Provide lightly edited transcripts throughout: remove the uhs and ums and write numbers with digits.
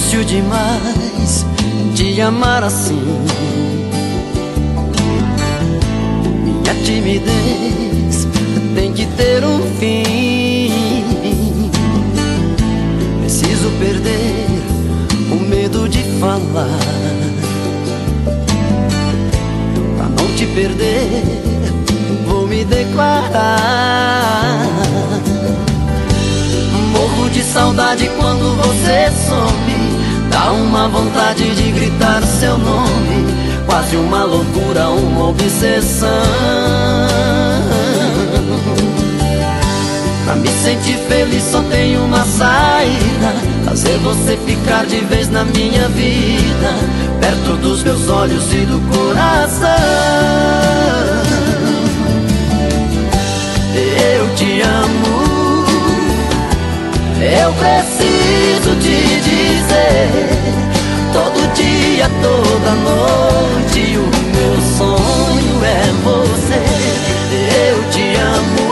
Difícil demais te amar assim. Minha timidez tem que ter um fim. Preciso perder o medo de falar. Pra não te perder, vou me declarar. Morro de saudade quando você some. Dá uma vontade de gritar seu nome. Quase uma loucura, uma obsessão. Pra me sentir feliz só tem uma saída: fazer você ficar de vez na minha vida, perto dos meus olhos e do coração. Eu te amo, eu preciso te dizer. Todo dia, toda noite, o meu sonho é você. Eu te amo,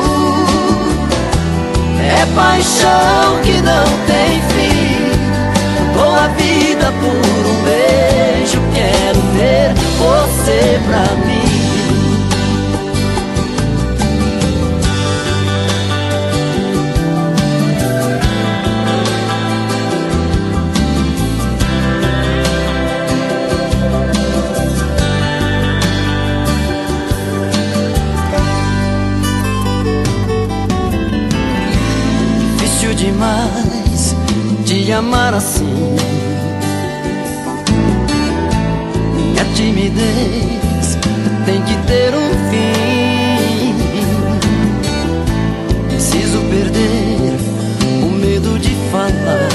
é paixão que não tem fim. Dou a vida por um beijo, quero ter você pra mim. Demais te amar assim. Minha timidez tem que ter um fim. Preciso perder o medo de falar.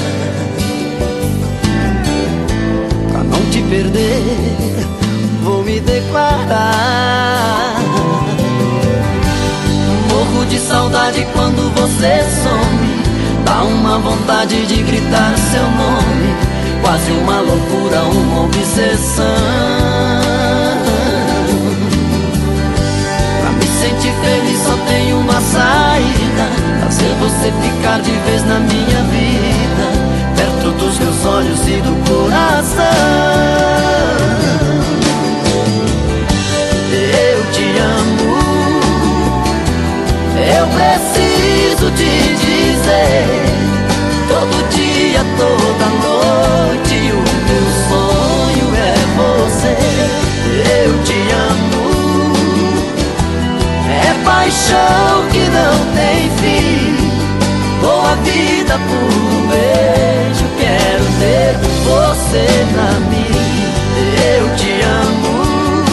Pra não te perder, vou me declarar. Morro de saudade quando você some. Dá uma vontade de gritar seu nome. Quase uma loucura, uma obsessão. Pra me sentir feliz só tem uma saída: fazer você ficar de vez na minha vida, perto dos meus olhos e do coração. Eu te amo, eu preciso te dizer. Todo dia, toda noite, o meu sonho é você. Eu te amo, é paixão que não tem fim. Dou a vida por um beijo, quero ter você pra mim. Eu te amo,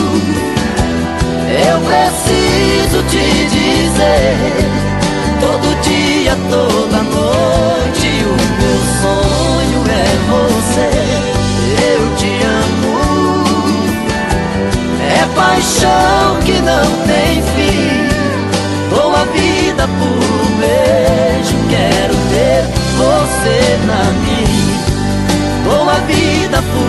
eu preciso te dizer. Todo dia, toda noite, o meu sonho é você. Eu te amo, é paixão que não tem fim. Dou a vida por um beijo, quero ter você pra mim. Dou a vida por